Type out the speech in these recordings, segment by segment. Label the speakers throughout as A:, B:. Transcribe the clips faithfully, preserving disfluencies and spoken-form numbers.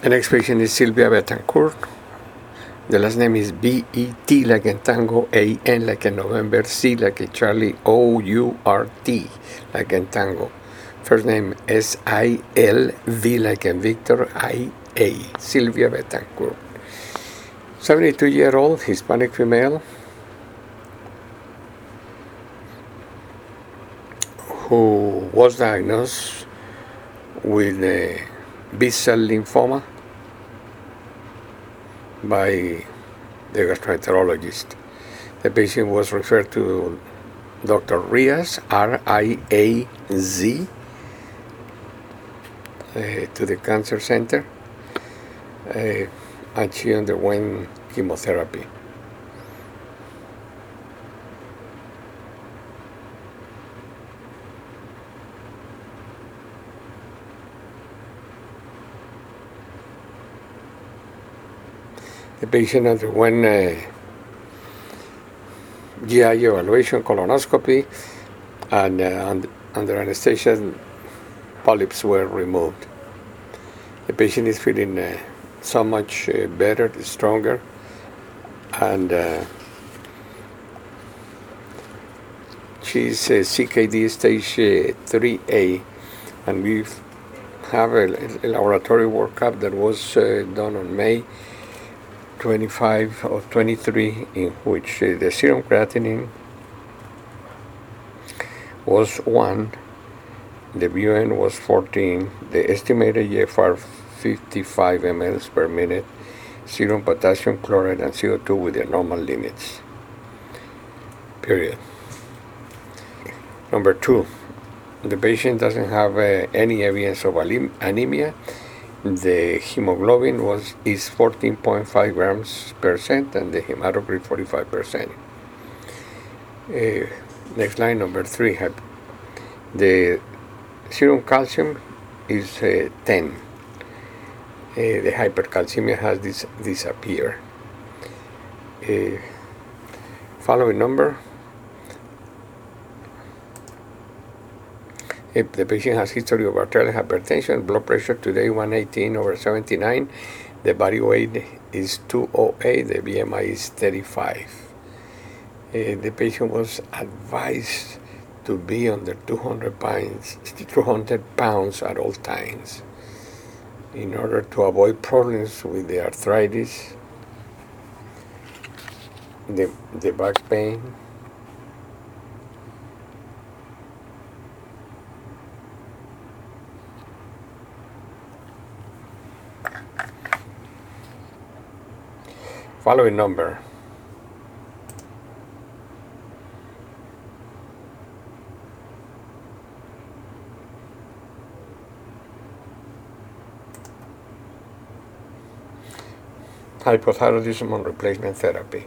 A: The next patient is Sylvia Betancourt. The last name is B E T like in Tango, A N like in November, C like in Charlie, O U R T like in Tango. First name S I L V like in Victor, I A. Sylvia Betancourt. seventy-two-year-old Hispanic female who was diagnosed with a B-cell lymphoma by the gastroenterologist. The patient was referred to Doctor Riaz, R I A Z, uh, to the cancer center, uh, and she underwent chemotherapy. The patient underwent a G I evaluation, colonoscopy, and uh, under anesthesia, polyps were removed. The patient is feeling uh, so much uh, better, stronger, and uh, she's uh, C K D stage uh, three A, and we have a, a laboratory workup that was uh, done on May twenty-five or twenty-three, in which uh, the serum creatinine was one, the B U N was fourteen, the estimated E F R fifty-five milliliters per minute, serum potassium chloride and C O two with the normal limits. Period. Number two, the patient doesn't have uh, any evidence of anemia. The hemoglobin was is fourteen point five grams per cent and the hematocrit forty-five percent. Uh, next line, number three, the serum calcium is uh, ten. Uh, the hypercalcemia has dis- disappeared. Uh, following number, if the patient has history of arterial hypertension, blood pressure today one eighteen over seventy-nine, the body weight is two oh eight, the B M I is thirty-five. Uh, the patient was advised to be under two hundred pounds, two hundred pounds at all times in order to avoid problems with the arthritis, the, the back pain, following number. Hypothyroidism and replacement therapy.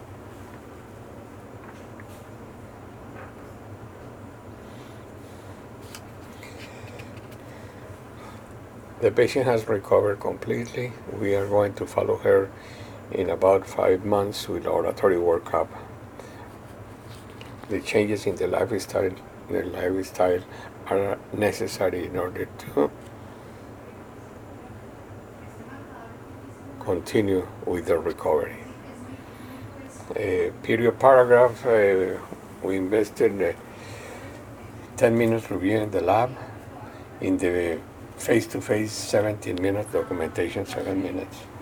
A: The patient has recovered completely. We are going to follow her in about five months with laboratory workup. The changes in the lifestyle, the lifestyle are necessary in order to continue with the recovery. Uh, period paragraph, uh, we invested uh, ten minutes reviewing the lab. In the face-to-face, seventeen minutes, documentation, seven minutes.